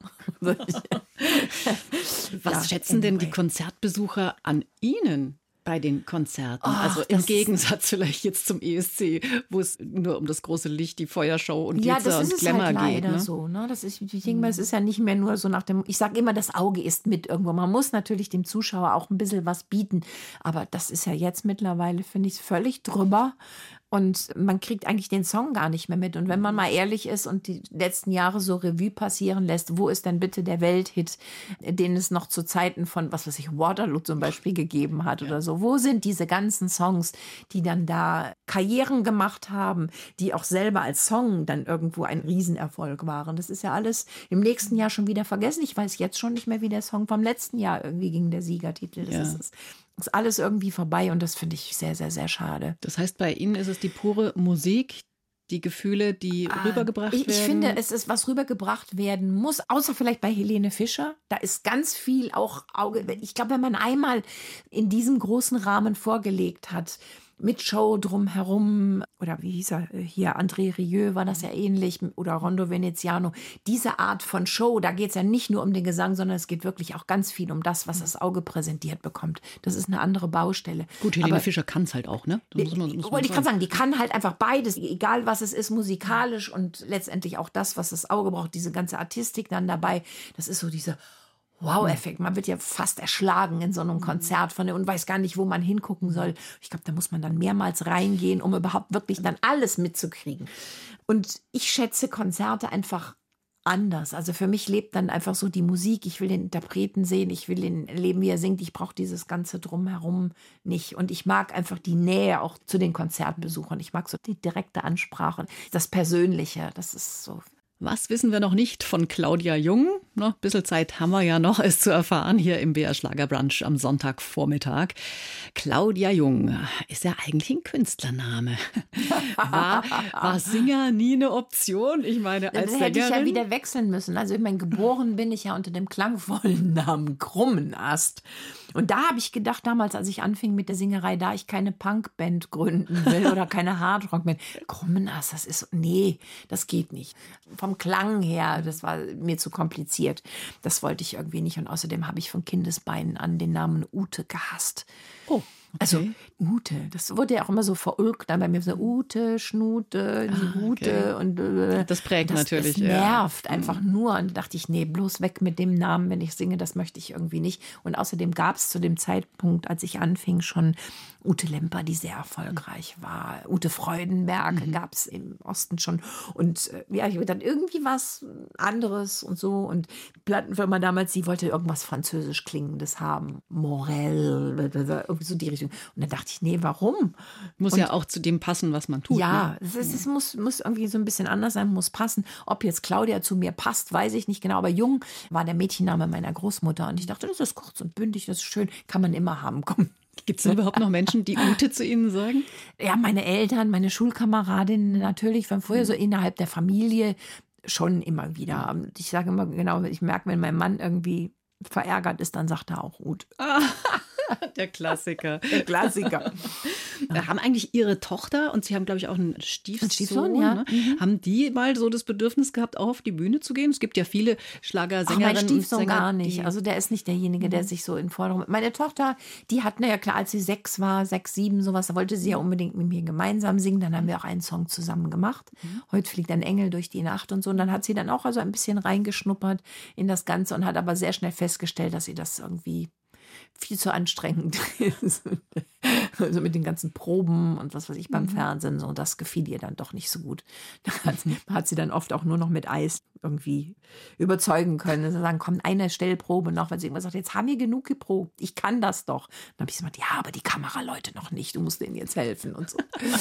Was ja, schätzen anyway. denn die Konzertbesucher an Ihnen bei den Konzerten? Oh, also im Gegensatz vielleicht jetzt zum E S C, wo es nur um das große Licht, die Feuershow und ja, Glitzer das und ist Glamour halt leider geht. Ne? so. Ne? Das ist, ich denke mal, es ist ja nicht mehr nur so nach dem, ich sage immer, das Auge ist mit irgendwo. Man muss natürlich dem Zuschauer auch ein bisschen was bieten. Aber das ist ja jetzt mittlerweile, finde ich, völlig drüber. Und man kriegt eigentlich den Song gar nicht mehr mit. Und wenn man mal ehrlich ist und die letzten Jahre so Revue passieren lässt, wo ist denn bitte der Welthit, den es noch zu Zeiten von, was weiß ich, Waterloo zum Beispiel gegeben hat ja. oder so. Wo sind diese ganzen Songs, die dann da Karrieren gemacht haben, die auch selber als Song dann irgendwo ein Riesenerfolg waren? Das ist ja alles im nächsten Jahr schon wieder vergessen. Ich weiß jetzt schon nicht mehr, wie der Song vom letzten Jahr irgendwie ging, der Siegertitel. Das ja. ist es. Ist alles irgendwie vorbei und das finde ich sehr, sehr, sehr schade. Das heißt, bei Ihnen ist es die pure Musik, die Gefühle, die ah, rübergebracht ich, werden? Ich finde, es ist, was rübergebracht werden muss, außer vielleicht bei Helene Fischer. Da ist ganz viel auch Auge. Ich glaube, wenn man einmal in diesem großen Rahmen vorgelegt hat, mit Show drumherum, oder wie hieß er hier, André Rieu war das ja ähnlich, oder Rondo Veneziano, diese Art von Show, da geht es ja nicht nur um den Gesang, sondern es geht wirklich auch ganz viel um das, was das Auge präsentiert bekommt. Das ist eine andere Baustelle. Gut, Helene Aber Fischer kann es halt auch, ne? Das muss man, muss man ich kann sagen, die kann halt einfach beides, egal was es ist, musikalisch und letztendlich auch das, was das Auge braucht, diese ganze Artistik dann dabei, das ist so diese Wow-Effekt. Man wird ja fast erschlagen in so einem Konzert von und weiß gar nicht, wo man hingucken soll. Ich glaube, da muss man dann mehrmals reingehen, um überhaupt wirklich dann alles mitzukriegen. Und ich schätze Konzerte einfach anders. Also für mich lebt dann einfach so die Musik. Ich will den Interpreten sehen, ich will ihn erleben, wie er singt. Ich brauche dieses ganze Drumherum nicht. Und ich mag einfach die Nähe auch zu den Konzertbesuchern. Ich mag so die direkte Ansprache, das Persönliche. Das ist so. Was wissen wir noch nicht von Claudia Jung? Noch ein bisschen Zeit haben wir ja noch, es zu erfahren, hier im B R Schlagerbrunch am Sonntagvormittag. Claudia Jung ist ja eigentlich ein Künstlername. War, war Singer nie eine Option? Ich meine, als Dann hätte Sängerin? ich ja wieder wechseln müssen. Also ich meine, geboren bin ich ja unter dem klangvollen Namen Krummenast. Und da habe ich gedacht damals, als ich anfing mit der Singerei, da ich keine Punkband gründen will oder keine Hardrockband, Krummenast, das ist, nee, das geht nicht. Vom Klang her, das war mir zu kompliziert. Das wollte ich irgendwie nicht. Und außerdem habe ich von Kindesbeinen an den Namen Ute gehasst. Oh. Okay. Also Ute, das wurde ja auch immer so verulgt, dann bei mir so Ute, Schnute, die Ah, Ute okay. und äh, das prägt das, natürlich. Das ja. nervt einfach nur und da dachte ich, nee, bloß weg mit dem Namen, wenn ich singe, das möchte ich irgendwie nicht. Und außerdem gab es zu dem Zeitpunkt, als ich anfing, schon Ute Lemper, die sehr erfolgreich war. Ute Freudenberg mhm. gab es im Osten schon und äh, ja, ich dann irgendwie was anderes und so und Plattenfirma damals, die wollte irgendwas französisch Klingendes haben. Morel, irgendwie so die Richtung. Und dann dachte ich, nee, warum? Muss und, ja auch zu dem passen, was man tut. Ja, ne? es, ist, es muss, muss irgendwie so ein bisschen anders sein, muss passen. Ob jetzt Claudia zu mir passt, weiß ich nicht genau. Aber Jung war der Mädchenname meiner Großmutter. Und ich dachte, das ist kurz und bündig, das ist schön, kann man immer haben. Komm. Gibt es überhaupt noch Menschen, die Ute zu Ihnen sagen? Ja, meine Eltern, meine Schulkameradinnen natürlich, von früher so innerhalb der Familie schon immer wieder. Ich sage immer genau, ich merke, wenn mein Mann irgendwie verärgert ist, dann sagt er auch Ute. Der Klassiker. Der Klassiker. Ja. Haben eigentlich Ihre Tochter und Sie haben, glaube ich, auch einen Stiefsohn, Ein Stiefsohn, ja. Ne? Mhm. Haben die mal so das Bedürfnis gehabt, auch auf die Bühne zu gehen? Es gibt ja viele Ach, Schlagersängerinnen mein Stiefsohn und Sänger, gar nicht. die- Also der ist nicht derjenige, der sich so in Forderung... Meine Tochter, die hat, na ja klar, als sie sechs war, sechs, sieben, sowas, da wollte sie ja unbedingt mit mir gemeinsam singen. Dann haben wir auch einen Song zusammen gemacht. Heute fliegt ein Engel durch die Nacht und so. Und dann hat sie dann auch also ein bisschen reingeschnuppert in das Ganze und hat aber sehr schnell festgestellt, dass sie das irgendwie viel zu anstrengend ist. Also mit den ganzen Proben und was weiß ich beim Fernsehen, so, das gefiel ihr dann doch nicht so gut. Da hat, hat sie dann oft auch nur noch mit Eis irgendwie überzeugen können. Also sagen, komm, eine Stellprobe noch, weil sie immer sagt, jetzt haben wir genug geprobt, ich kann das doch. Dann habe ich gesagt, ja, aber die Kameraleute noch nicht, du musst denen jetzt helfen und so.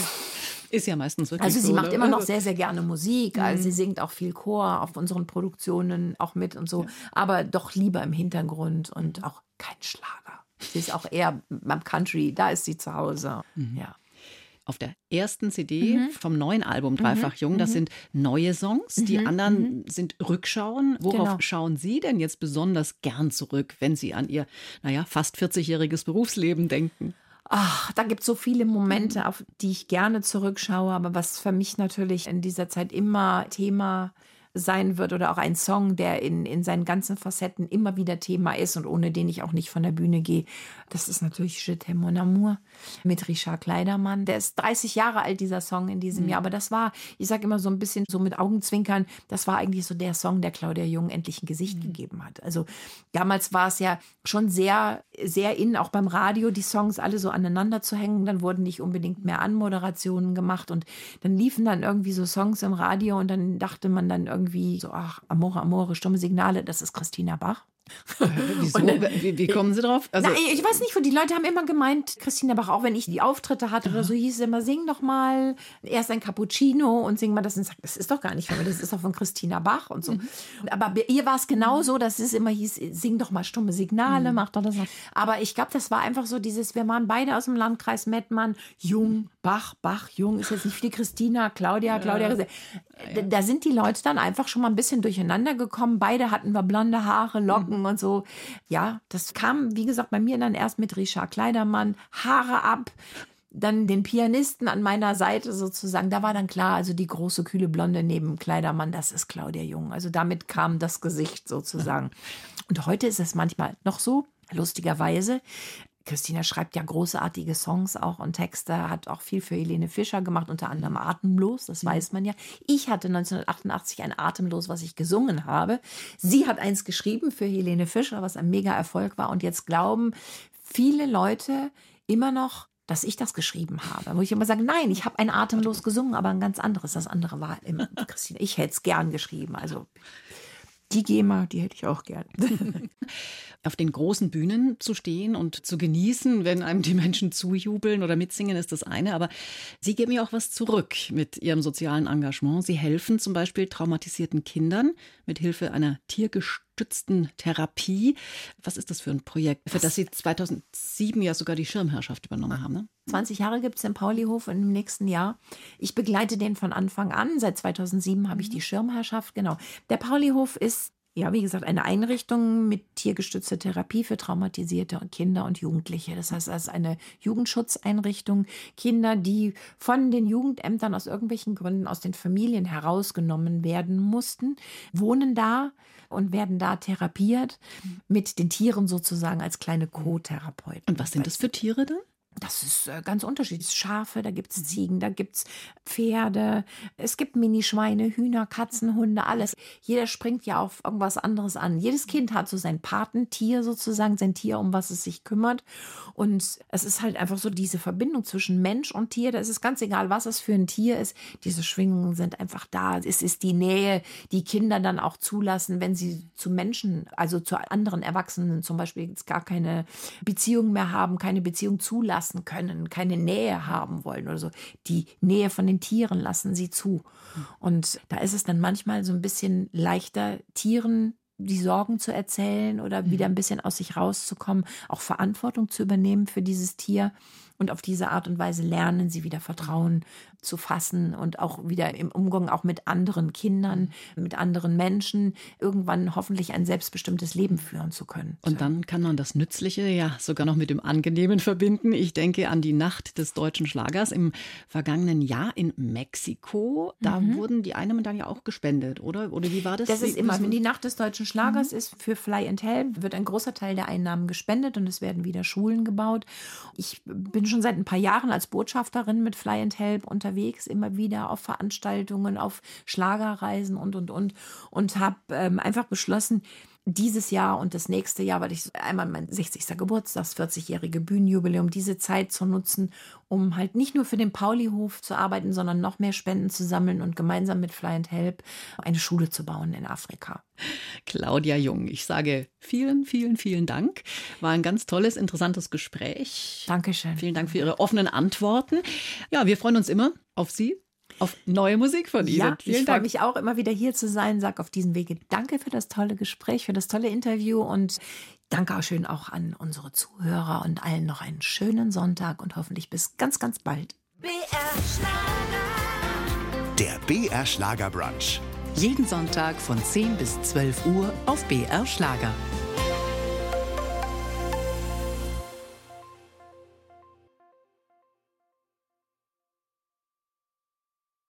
Ist ja meistens wirklich Also sie so, macht ne? immer noch Also- sehr, sehr gerne Musik. Also sie singt auch viel Chor auf unseren Produktionen auch mit und so. Aber doch lieber im Hintergrund und auch kein Schlager. Sie ist auch eher beim Country, da ist sie zu Hause. Ja. Auf der ersten C D vom neuen Album Dreifach Jung, das sind neue Songs. Die anderen sind Rückschauen. Worauf Genau. schauen Sie denn jetzt besonders gern zurück, wenn Sie an Ihr, naja, fast vierzigjähriges Berufsleben denken? Ach, da gibt es so viele Momente, auf die ich gerne zurückschaue, aber was für mich natürlich in dieser Zeit immer Thema sein wird oder auch ein Song, der in, in seinen ganzen Facetten immer wieder Thema ist und ohne den ich auch nicht von der Bühne gehe. Das ist natürlich Je t'aime mon amour mit Richard Kleidermann. Der ist dreißig Jahre alt, dieser Song in diesem Jahr, aber das war, ich sage immer so ein bisschen so mit Augenzwinkern, das war eigentlich so der Song, der Claudia Jung endlich ein Gesicht gegeben hat. Also damals war es ja schon sehr, sehr in, auch beim Radio, die Songs alle so aneinander zu hängen. Dann wurden nicht unbedingt mehr Anmoderationen gemacht und dann liefen dann irgendwie so Songs im Radio und dann dachte man dann irgendwie so, ach, Amore, Amore, stumme Signale, das ist Christina Bach. Wieso? Und dann- wie, wie kommen Sie drauf? Also, Na, ich ich weiß nicht, wo die Leute haben immer gemeint, Christina Bach, auch wenn ich die Auftritte hatte oder so, hieß es immer, sing doch mal erst ein Cappuccino und sing mal das und sagt, das ist doch gar nicht von mir, das ist doch von Christina Bach und so. Aber bei ihr war es genauso, dass es immer hieß, sing doch mal stumme Signale, mach doch das. Aber ich glaube, das war einfach so dieses, wir waren beide aus dem Landkreis Mettmann, Jung, Bach, Bach, Jung, ist jetzt nicht viel Christina, Claudia, Claudia. Da, da sind die Leute dann einfach schon mal ein bisschen durcheinander gekommen. Beide hatten wir blonde Haare, Locken und so. Ja, das kam, wie gesagt, bei mir dann erst mit Richard Kleidermann, Haare ab, dann den Pianisten an meiner Seite sozusagen. Da war dann klar, also die große, kühle Blonde neben Kleidermann, das ist Claudia Jung. Also damit kam das Gesicht sozusagen. Und heute ist es manchmal noch so, lustigerweise. Christina schreibt ja großartige Songs auch und Texte, hat auch viel für Helene Fischer gemacht, unter anderem Atemlos, das weiß man ja. Ich hatte neunzehnhundertachtundachtzig ein Atemlos, was ich gesungen habe. Sie hat eins geschrieben für Helene Fischer, was ein mega Erfolg war. Und jetzt glauben viele Leute immer noch, dass ich das geschrieben habe. Wo ich immer sage, nein, ich habe ein Atemlos gesungen, aber ein ganz anderes. Das andere war immer Christina. Ich hätte es gern geschrieben. Also die GEMA, die hätte ich auch gern. auf den großen Bühnen zu stehen und zu genießen, wenn einem die Menschen zujubeln oder mitsingen, ist das eine. Aber Sie geben ja auch was zurück mit Ihrem sozialen Engagement. Sie helfen zum Beispiel traumatisierten Kindern mit Hilfe einer tiergestützten Therapie. Was ist das für ein Projekt, für das Sie zweitausendsieben ja sogar die Schirmherrschaft übernommen haben? Ne? zwanzig Jahre gibt es den Paulihof im nächsten Jahr. Ich begleite den von Anfang an. Seit zweitausendsieben habe ich die Schirmherrschaft. Genau. Der Paulihof ist, ja, wie gesagt, eine Einrichtung mit tiergestützter Therapie für traumatisierte Kinder und Jugendliche. Das heißt, es ist eine Jugendschutzeinrichtung. Kinder, die von den Jugendämtern aus irgendwelchen Gründen aus den Familien herausgenommen werden mussten, wohnen da und werden da therapiert mit den Tieren sozusagen als kleine Co-Therapeuten. Und was sind das für Tiere dann? Das ist äh, ganz unterschiedlich. Schafe, da gibt es Ziegen, da gibt es Pferde, es gibt Minischweine, Hühner, Katzen, Hunde, alles. Jeder springt ja auf irgendwas anderes an. Jedes Kind hat so sein Patentier sozusagen, sein Tier, um was es sich kümmert. Und es ist halt einfach so diese Verbindung zwischen Mensch und Tier. Da ist es ganz egal, was es für ein Tier ist. Diese Schwingungen sind einfach da. Es ist die Nähe, die Kinder dann auch zulassen, wenn sie zu Menschen, also zu anderen Erwachsenen zum Beispiel jetzt gar keine Beziehung mehr haben, keine Beziehung zulassen können, keine Nähe haben wollen oder so. Die Nähe von den Tieren lassen sie zu. Und da ist es dann manchmal so ein bisschen leichter, Tieren die Sorgen zu erzählen oder wieder ein bisschen aus sich rauszukommen, auch Verantwortung zu übernehmen für dieses Tier. Und auf diese Art und Weise lernen sie wieder Vertrauen zu fassen und auch wieder im Umgang auch mit anderen Kindern, mit anderen Menschen, irgendwann hoffentlich ein selbstbestimmtes Leben führen zu können. Und dann kann man das Nützliche ja sogar noch mit dem Angenehmen verbinden. Ich denke an die Nacht des deutschen Schlagers im vergangenen Jahr in Mexiko. Da mhm. wurden die Eine-Medaille auch gespendet, oder? Oder wie war das? Das ist immer, wenn die Nacht des deutschen Schlagers mhm. ist, für Fly and Help wird ein großer Teil der Einnahmen gespendet und es werden wieder Schulen gebaut. Ich bin schon seit ein paar Jahren als Botschafterin mit Fly and Help unterwegs, immer wieder auf Veranstaltungen, auf Schlagerreisen und, und, und. Und habe ähm, einfach beschlossen, dieses Jahr und das nächste Jahr, weil ich einmal mein sechzigsten Geburtstag, das vierzigjährige Bühnenjubiläum, diese Zeit zu nutzen, um halt nicht nur für den Paulihof zu arbeiten, sondern noch mehr Spenden zu sammeln und gemeinsam mit Fly and Help eine Schule zu bauen in Afrika. Claudia Jung, ich sage vielen, vielen, vielen Dank. War ein ganz tolles, interessantes Gespräch. Dankeschön. Vielen Dank für Ihre offenen Antworten. Ja, wir freuen uns immer auf Sie. Auf neue Musik von Ihnen. Ja, Vielen ich freue mich auch immer wieder hier zu sein. Sag auf diesem Wege danke für das tolle Gespräch, für das tolle Interview und danke auch schön auch an unsere Zuhörer und allen noch einen schönen Sonntag und hoffentlich bis ganz, ganz bald. B R Schlager. Der B R Schlager Brunch. Jeden Sonntag von zehn bis zwölf Uhr auf B R Schlager.